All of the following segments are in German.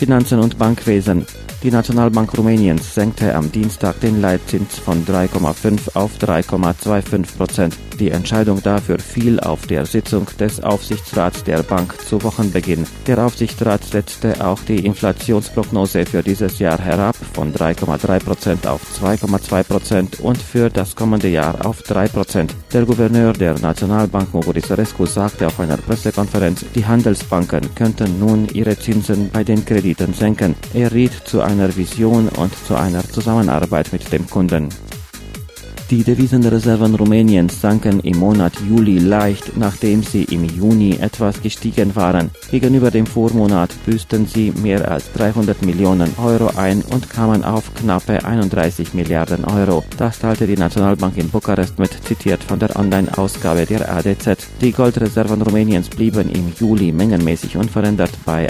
Finanzen und Bankwesen. Die Nationalbank Rumäniens senkte am Dienstag den Leitzins von 3,5 auf 3,25%. Die Entscheidung dafür fiel auf der Sitzung des Aufsichtsrats der Bank zu Wochenbeginn. Der Aufsichtsrat setzte auch die Inflationsprognose für dieses Jahr herab von 3,3% auf 2,2% und für das kommende Jahr auf 3%. Der Gouverneur der Nationalbank Mugu Dițărescu sagte auf einer Pressekonferenz, die Handelsbanken könnten nun ihre Zinsen bei den Krediten senken. Er riet zu einer Vision und zu einer Zusammenarbeit mit dem Kunden. Die Devisenreserven Rumäniens sanken im Monat Juli leicht, nachdem sie im Juni etwas gestiegen waren. Gegenüber dem Vormonat büßten sie mehr als 300 Millionen Euro ein und kamen auf knappe 31 Milliarden Euro. Das teilte die Nationalbank in Bukarest mit, zitiert von der Online-Ausgabe der ADZ. Die Goldreserven Rumäniens blieben im Juli mengenmäßig unverändert bei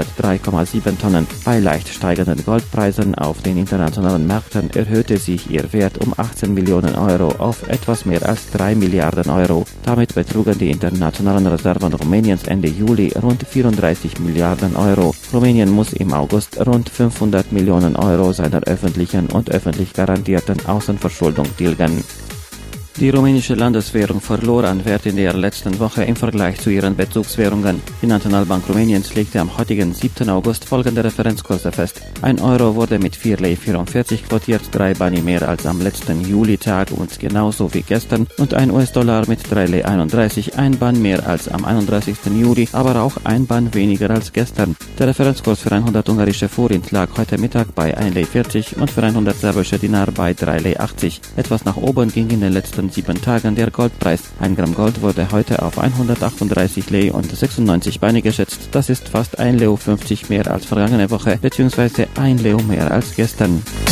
103,7 Tonnen. Bei leicht steigenden Goldpreisen auf den internationalen Märkten erhöhte sich ihr Wert um 18 Millionen Euro auf etwas mehr als 3 Milliarden Euro. Damit betrugen die internationalen Reserven Rumäniens Ende Juli rund 34 Milliarden Euro. Rumänien muss im August rund 500 Millionen Euro seiner öffentlichen und öffentlich garantierten Außenverschuldung tilgen. Die rumänische Landeswährung verlor an Wert in der letzten Woche im Vergleich zu ihren Bezugswährungen. Die Nationalbank Rumäniens legte am heutigen 7. August folgende Referenzkurse fest. 1 Euro wurde mit 4,44 Lei quotiert, 3 Bani mehr als am letzten Julitag und genauso wie gestern, und 1 US-Dollar mit 3,31 Lei, 1 Ban mehr als am 31. Juli, aber auch 1 Ban weniger als gestern. Der Referenzkurs für 100 ungarische Forint lag heute Mittag bei 1,40 Lei und für 100 serbische Dinar bei 3,80 Lei. Etwas nach oben ging in den letzten 7 Tagen der Goldpreis. 1 Gramm Gold wurde heute auf 138 Lei und 96 Bani geschätzt. Das ist fast 1,50 Lei mehr als vergangene Woche, bzw. 1 Lei mehr als gestern.